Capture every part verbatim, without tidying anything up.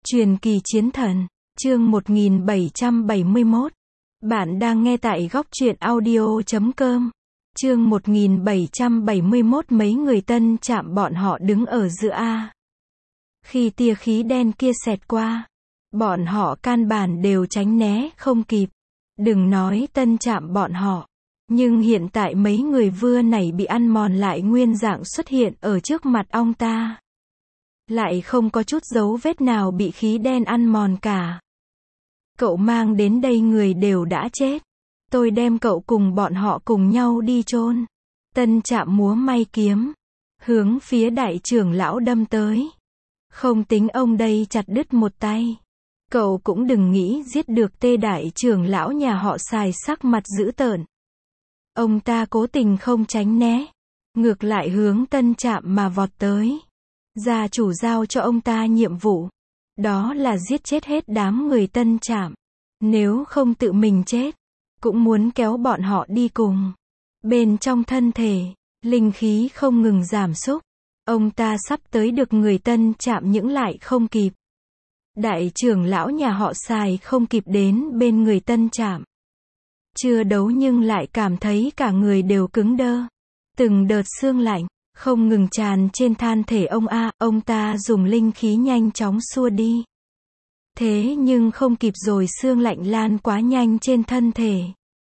Truyền kỳ chiến thần, chương một nghìn bảy trăm bảy mươi mốt. Bạn đang nghe tại góc truyện audio chấm com. Chương một nghìn bảy trăm bảy mươi mốt. Mấy người Tân Trạm bọn họ đứng ở giữa A. Khi tia khí đen kia xẹt qua, bọn họ căn bản đều tránh né không kịp. Đừng nói Tân Trạm bọn họ, nhưng hiện tại mấy người vừa nãy bị ăn mòn lại nguyên dạng xuất hiện ở trước mặt ông ta. Lại không có chút dấu vết nào bị khí đen ăn mòn cả. Cậu mang đến đây người đều đã chết. Tôi đem cậu cùng bọn họ cùng nhau đi chôn. Tân Trạm múa may kiếm, hướng phía đại trưởng lão đâm tới. Không tính ông đây chặt đứt một tay, cậu cũng đừng nghĩ giết được tê đại trưởng lão nhà họ Xài sắc mặt dữ tợn. Ông ta cố tình không tránh né, ngược lại hướng Tân Trạm mà vọt tới. Gia chủ giao cho ông ta nhiệm vụ, đó là giết chết hết đám người Tân Trạm. Nếu không tự mình chết, cũng muốn kéo bọn họ đi cùng. Bên trong thân thể, linh khí không ngừng giảm sút. Ông ta sắp tới được người Tân Trạm những lại không kịp. Đại trưởng lão nhà họ Xài không kịp đến bên người Tân Trạm. Chưa đấu nhưng lại cảm thấy cả người đều cứng đơ. Từng đợt xương lạnh không ngừng tràn trên than thể ông A, ông ta dùng linh khí nhanh chóng xua đi. Thế nhưng không kịp rồi, xương lạnh lan quá nhanh trên thân thể.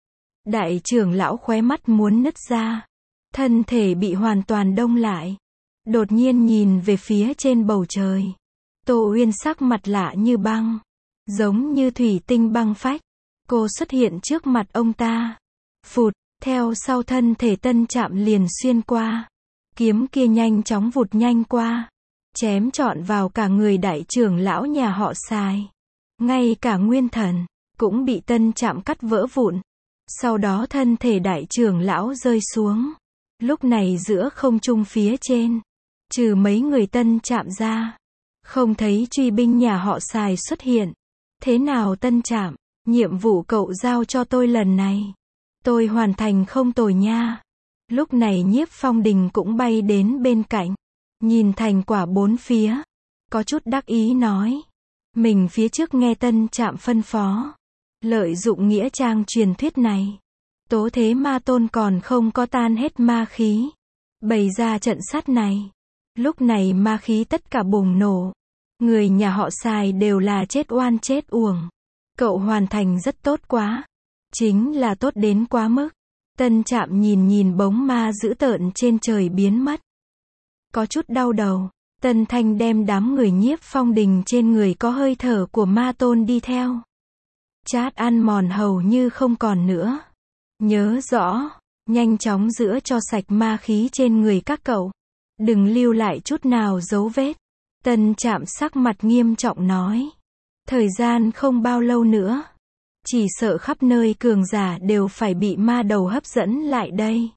Đại trưởng lão khóe mắt muốn nứt ra. Thân thể bị hoàn toàn đông lại. Đột nhiên nhìn về phía trên bầu trời. Tô Uyên sắc mặt lạ như băng, giống như thủy tinh băng phách. Cô xuất hiện trước mặt ông ta. Phụt, theo sau thân thể Tân Trạm liền xuyên qua. Kiếm kia nhanh chóng vụt nhanh qua, chém trọn vào cả người đại trưởng lão nhà họ Xài. Ngay cả nguyên thần cũng bị Tân Trạm cắt vỡ vụn. Sau đó thân thể đại trưởng lão rơi xuống. Lúc này giữa không trung phía trên, trừ mấy người Tân Trạm ra, không thấy truy binh nhà họ Xài xuất hiện. Thế nào Tân Trạm, nhiệm vụ cậu giao cho tôi lần này, tôi hoàn thành không tồi nha. Lúc này Nhiếp Phong Đình cũng bay đến bên cạnh, nhìn thành quả bốn phía, có chút đắc ý nói. Mình phía trước nghe Tân Trạm phân phó, lợi dụng nghĩa trang truyền thuyết này, tố thế ma tôn còn không có tan hết ma khí, bày ra trận sát này. Lúc này ma khí tất cả bùng nổ. Người nhà họ Xài đều là chết oan chết uổng. Cậu hoàn thành rất tốt quá. Chính là tốt đến quá mức. Tân Trạm nhìn nhìn bóng ma dữ tợn trên trời biến mất, có chút đau đầu. Tân Thanh đem đám người Nhiếp Phong Đình trên người có hơi thở của ma tôn đi theo. Chát ăn mòn hầu như không còn nữa. Nhớ rõ, nhanh chóng rửa cho sạch ma khí trên người các cậu. Đừng lưu lại chút nào dấu vết. Tân Trạm sắc mặt nghiêm trọng nói. Thời gian không bao lâu nữa, chỉ sợ khắp nơi cường giả đều phải bị ma đầu hấp dẫn lại đây.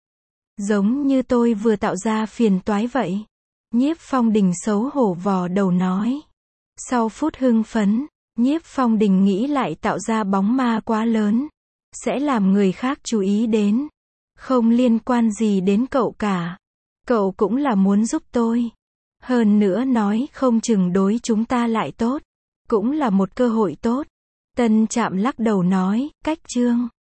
Giống như tôi vừa tạo ra phiền toái vậy. Nhiếp Phong Đình xấu hổ vò đầu nói. Sau phút hưng phấn, Nhiếp Phong Đình nghĩ lại tạo ra bóng ma quá lớn, sẽ làm người khác chú ý đến. Không liên quan gì đến cậu cả. Cậu cũng là muốn giúp tôi. Hơn nữa nói không chừng đối chúng ta lại tốt. Cũng là một cơ hội tốt. Tân Trạm lắc đầu nói, cách chương.